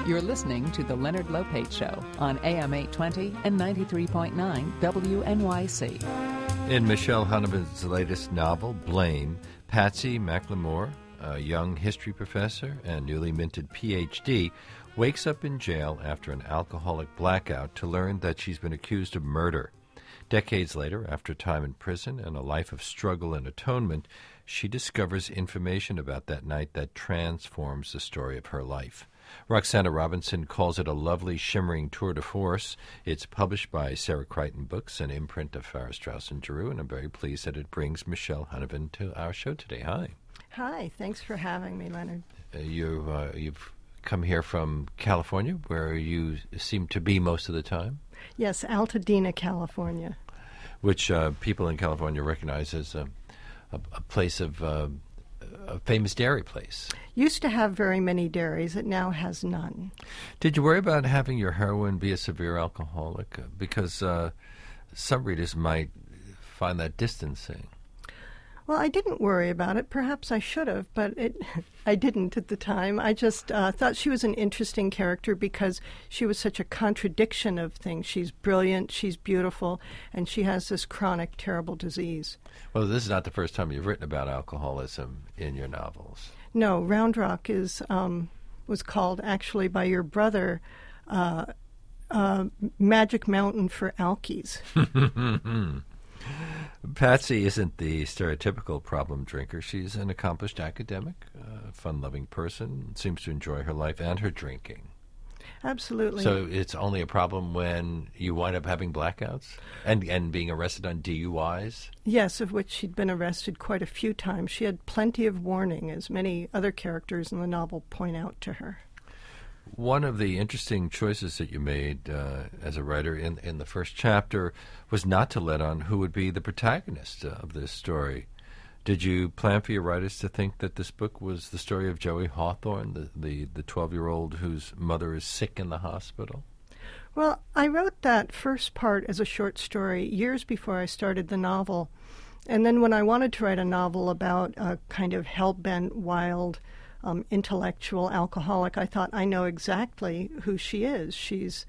You're listening to The Leonard Lopate Show on AM 820 and 93.9 WNYC. In Michelle Hunneman's latest novel, Blame, Patsy McLemore, a young history professor and newly minted Ph.D., wakes up in jail after an alcoholic blackout to learn that she's been accused of murder. Decades later, after time in prison and a life of struggle and atonement, she discovers information about that night that transforms the story of her life. Roxana Robinson calls it a lovely, shimmering tour de force. It's published by Sarah Crichton Books, an imprint of Farrar, Straus and Giroux, and I'm very pleased that it brings Michelle Hunneman to our show today. Hi. Hi. Thanks for having me, Leonard. You've come here from California, where you seem to be most of the time. Yes, Altadena, California. Which people in California recognize as a place of a famous dairy place. Used to have very many dairies. It now has none. Did you worry about having your heroine be a severe alcoholic? Because some readers might find that distancing. Well, I didn't worry about it. Perhaps I should have, but I didn't at the time. I just thought she was an interesting character because she was such a contradiction of things. She's brilliant, she's beautiful, and she has this chronic, terrible disease. Well, this is not the first time you've written about alcoholism in your novels. No, Round Rock was called, actually, by your brother, Magic Mountain for Alkies. Patsy isn't the stereotypical problem drinker. She's an accomplished academic, fun-loving person, seems to enjoy her life and her drinking. Absolutely. So it's only a problem when you wind up having blackouts and being arrested on DUIs? Yes, of which she'd been arrested quite a few times. She had plenty of warning, as many other characters in the novel point out to her. One of the interesting choices that you made as a writer in the first chapter was not to let on who would be the protagonist of this story. Did you plan for your writers to think that this book was the story of Joey Hawthorne, the 12-year-old whose mother is sick in the hospital? Well, I wrote that first part as a short story years before I started the novel. And then when I wanted to write a novel about a kind of hell-bent, wild, intellectual alcoholic, I thought, I know exactly who she is. She's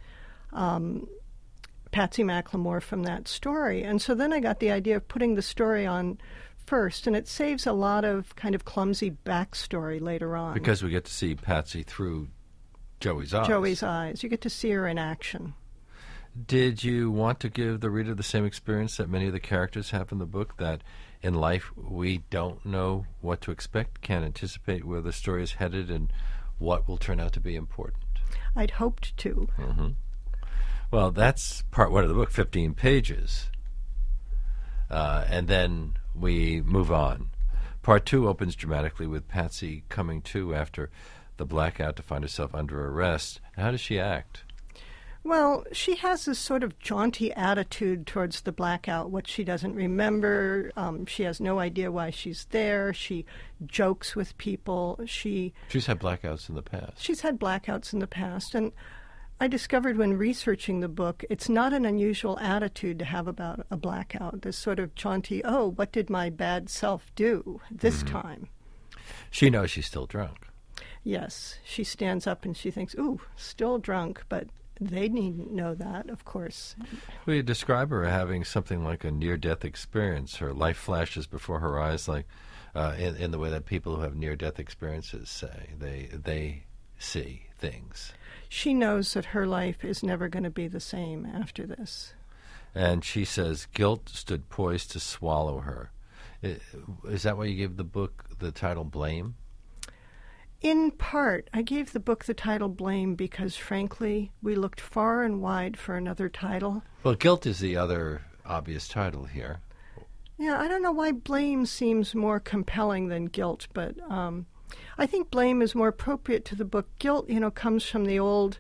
Patsy McLemore from that story. And so then I got the idea of putting the story on first, and it saves a lot of kind of clumsy backstory later on. Because we get to see Patsy through Joey's eyes. Joey's eyes. You get to see her in action. Did you want to give the reader the same experience that many of the characters have in the book, that in life we don't know what to expect, can't anticipate where the story is headed and what will turn out to be important? I'd hoped to. Mm-hmm. Well, that's part one of the book, 15 pages. And then we move on. Part two opens dramatically with Patsy coming to after the blackout to find herself under arrest. How does she act? Well, she has this sort of jaunty attitude towards the blackout, what she doesn't remember. She has no idea why she's there. She jokes with people. She's had blackouts in the past. She's had blackouts in the past. And I discovered when researching the book, it's not an unusual attitude to have about a blackout, this sort of jaunty, oh, what did my bad self do this time? She knows she's still drunk. Yes. She stands up and she thinks, ooh, still drunk, but they needn't know that, of course. We describe her having something like a near-death experience. Her life flashes before her eyes, like in the way that people who have near-death experiences say. They see things. She knows that her life is never going to be the same after this. And she says guilt stood poised to swallow her. Is that why you gave the book the title Blame? In part, I gave the book the title Blame because, frankly, we looked far and wide for another title. Well, guilt is the other obvious title here. Yeah, I don't know why blame seems more compelling than guilt, but I think blame is more appropriate to the book. Guilt, comes from the old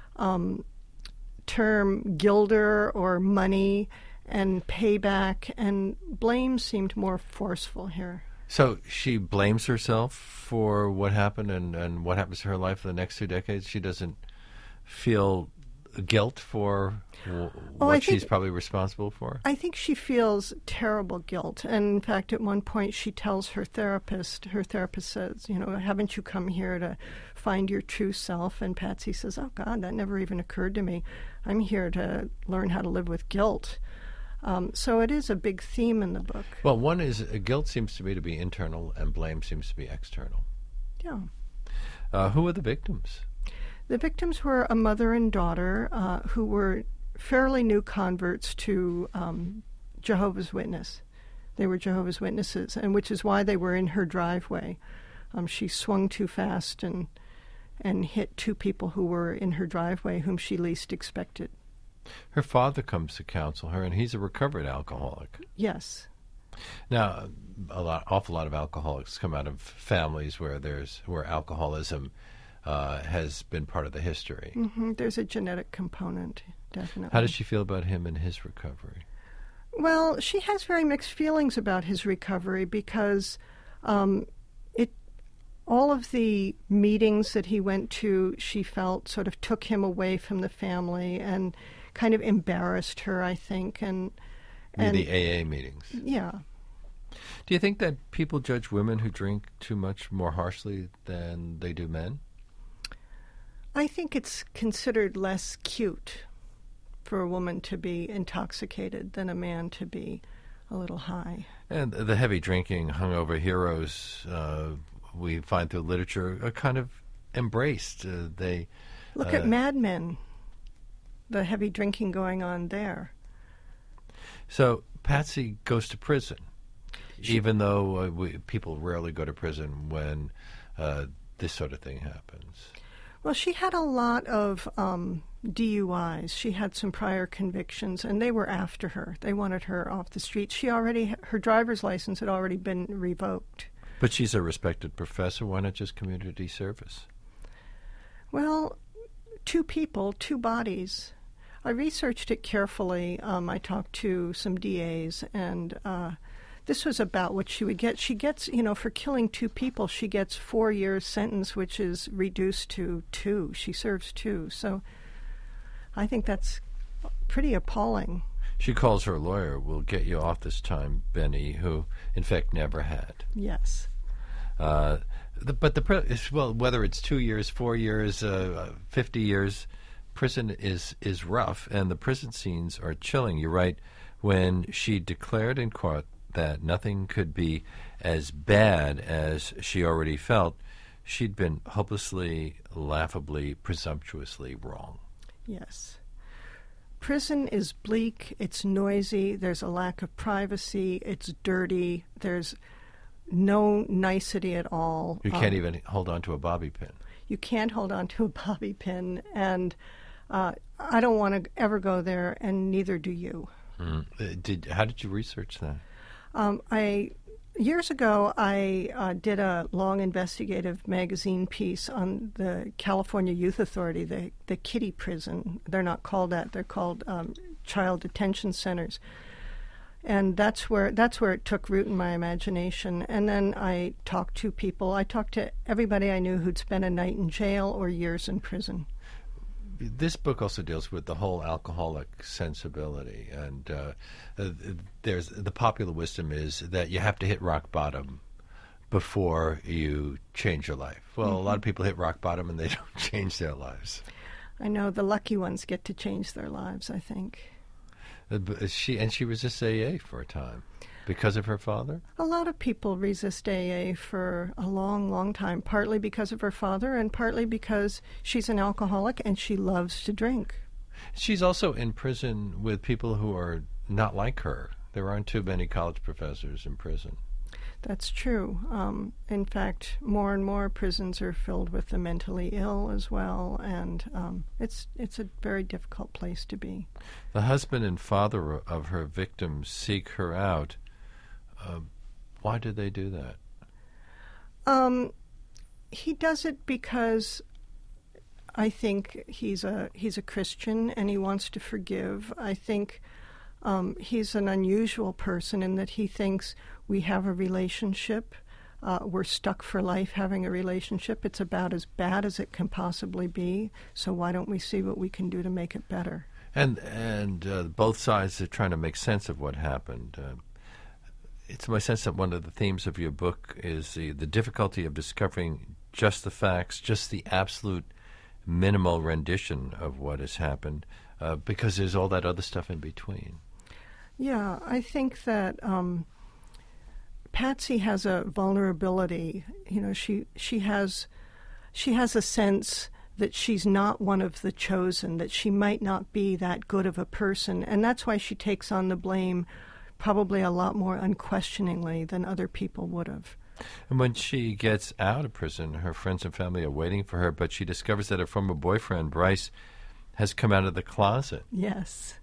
term gilder or money and payback, and blame seemed more forceful here. So she blames herself for what happened and what happens to her life for the next 2 decades? She doesn't feel guilt for what she's probably responsible for? I think she feels terrible guilt. And in fact, at one point she tells her therapist says, haven't you come here to find your true self? And Patsy says, oh, God, that never even occurred to me. I'm here to learn how to live with guilt. So it is a big theme in the book. Well, one is guilt seems to me to be internal and blame seems to be external. Yeah. Who are the victims? The victims were a mother and daughter who were fairly new converts to Jehovah's Witness. They were Jehovah's Witnesses, and which is why they were in her driveway. She swung too fast and hit two people who were in her driveway whom she least expected. Her father comes to counsel her, and he's a recovered alcoholic. Yes. Now, awful lot of alcoholics come out of families where alcoholism has been part of the history. Mm-hmm. There's a genetic component, definitely. How does she feel about him and his recovery? Well, she has very mixed feelings about his recovery because all of the meetings that he went to, she felt sort of took him away from the family and kind of embarrassed her, I think. And the AA meetings. Yeah. Do you think that people judge women who drink too much more harshly than they do men? I think it's considered less cute for a woman to be intoxicated than a man to be a little high. And the heavy drinking, hungover heroes we find through literature are kind of embraced. Look at Mad Men, the heavy drinking going on there. So Patsy goes to prison, even though people rarely go to prison when this sort of thing happens. Well, she had a lot of DUIs. She had some prior convictions, and they were after her. They wanted her off the street. Her driver's license had already been revoked. But she's a respected professor. Why not just community service? Well, two people, two bodies. I researched it carefully. I talked to some DAs, and this was about what she would get. She gets, for killing two people, she gets 4 years sentence, which is reduced to 2. She serves 2. So I think that's pretty appalling. She calls her lawyer, "We'll get you off this time, Benny," who, in fact, never had. Yes. Whether it's 2 years, 4 years, 50 years, prison is rough, and the prison scenes are chilling. You're right. When she declared in court that nothing could be as bad as she already felt, she'd been hopelessly, laughably, presumptuously wrong. Yes. Prison is bleak, it's noisy, there's a lack of privacy, it's dirty, there's no nicety at all. You can't even hold on to a bobby pin. You can't hold on to a bobby pin, and I don't want to ever go there, and neither do you. How did you research that? Years ago, I did a long investigative magazine piece on the California Youth Authority, the kiddie prison. They're not called that; they're called child detention centers. And that's where it took root in my imagination. And then I talked to people. I talked to everybody I knew who'd spent a night in jail or years in prison. This book also deals with the whole alcoholic sensibility, and there's the popular wisdom is that you have to hit rock bottom before you change your life. Well, a lot of people hit rock bottom and they don't change their lives. I know the lucky ones get to change their lives, I think. She resists AA for a time. Because of her father? A lot of people resist AA for a long, long time, partly because of her father and partly because she's an alcoholic and she loves to drink. She's also in prison with people who are not like her. There aren't too many college professors in prison. That's true. In fact, more and more prisons are filled with the mentally ill as well, and it's a very difficult place to be. The husband and father of her victims seek her out. Why do they do that? He does it because I think he's a Christian and he wants to forgive. I think he's an unusual person in that he thinks we have a relationship. we're stuck for life having a relationship. It's about as bad as it can possibly be. So why don't we see what we can do to make it better? And both sides are trying to make sense of what happened. It's my sense that one of the themes of your book is the difficulty of discovering just the facts, just the absolute minimal rendition of what has happened, because there's all that other stuff in between. Yeah, I think that Patsy has a vulnerability. You know, she has a sense that she's not one of the chosen, that she might not be that good of a person, and that's why she takes on the blame probably a lot more unquestioningly than other people would have. And when she gets out of prison, her friends and family are waiting for her, but she discovers that her former boyfriend, Bryce, has come out of the closet. Yes.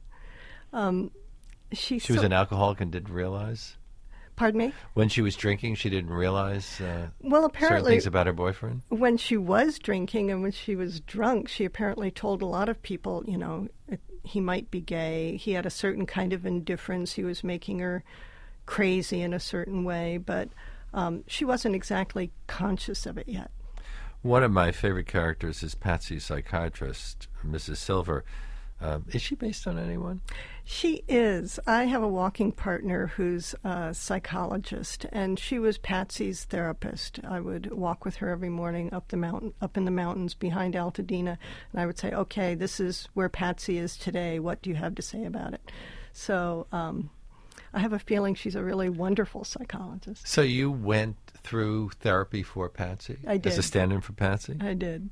She was an alcoholic and didn't realize? Pardon me? When she was drinking, she didn't realize well, apparently, certain things about her boyfriend? When she was drinking and when she was drunk, she apparently told a lot of people, you know, he might be gay. He had a certain kind of indifference. He was making her crazy in a certain way, but she wasn't exactly conscious of it yet. One of my favorite characters is Patsy's psychiatrist, Mrs. Silver. Is she based on anyone? She is. I have a walking partner who's a psychologist, and she was Patsy's therapist. I would walk with her every morning up in the mountains behind Altadena, and I would say, "Okay, this is where Patsy is today. What do you have to say about it?" So I have a feeling she's a really wonderful psychologist. So you went through therapy for Patsy? I did. As a stand-in for Patsy? I did.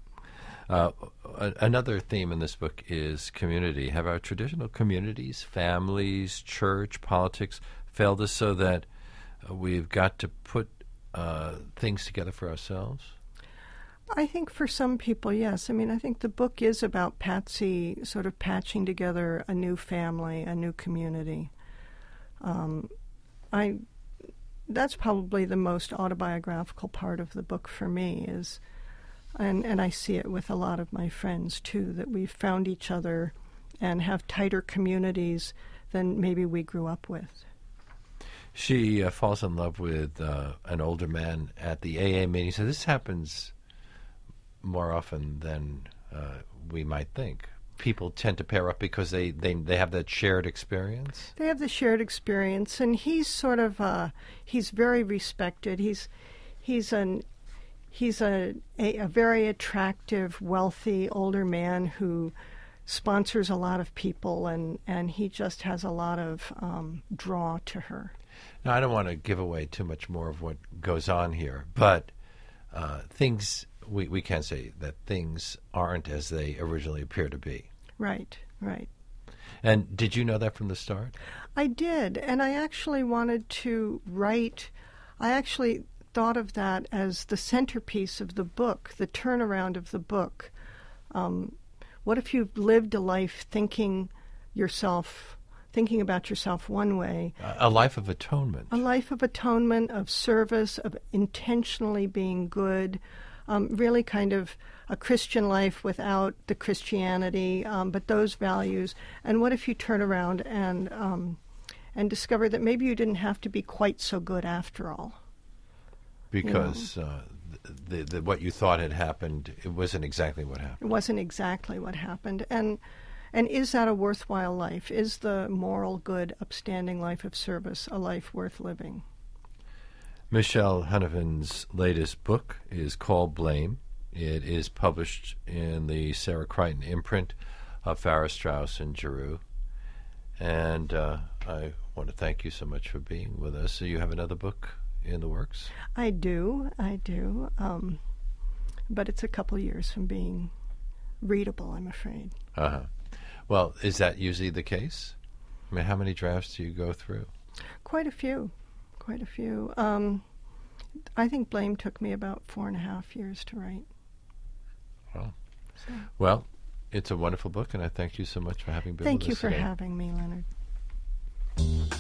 Another theme in this book is community. Have our traditional communities, families, church, politics failed us so that we've got to put things together for ourselves? I think for some people, yes. I mean, I think the book is about Patsy sort of patching together a new family, a new community. That's probably the most autobiographical part of the book for me is, and I see it with a lot of my friends too, that we've found each other and have tighter communities than maybe we grew up with. She falls in love with an older man at the AA meeting. So this happens more often than we might think. People tend to pair up because they have that shared experience? They have the shared experience, and he's sort of he's very respected. He's a very attractive, wealthy older man who sponsors a lot of people, and he just has a lot of draw to her. Now, I don't want to give away too much more of what goes on here, but things... We can't say that things aren't as they originally appear to be. Right, right. And did you know that from the start? I did, and I actually wanted to write... I actually thought of that as the centerpiece of the book, the turnaround of the book. What if you've lived a life thinking about yourself one way? A life of atonement. A life of atonement, of service, of intentionally being good... really kind of a Christian life without the Christianity, but those values. And what if you turn around and discover that maybe you didn't have to be quite so good after all? Because the what you thought had happened, it wasn't exactly what happened. It wasn't exactly what happened. And is that a worthwhile life? Is the moral, good, upstanding life of service a life worth living? Michelle Hunnivan's latest book is called Blame. It is published in the Sarah Crichton imprint of Farrar, Straus and Giroux. And I want to thank you so much for being with us. So you have another book in the works? I do. But it's a couple years from being readable, I'm afraid. Uh-huh. Well, is that usually the case? I mean, how many drafts do you go through? Quite a few. I think Blame took me about 4.5 years to write. Well, it's a wonderful book, and I thank you so much for having been with us today. Thank you for having me, Leonard.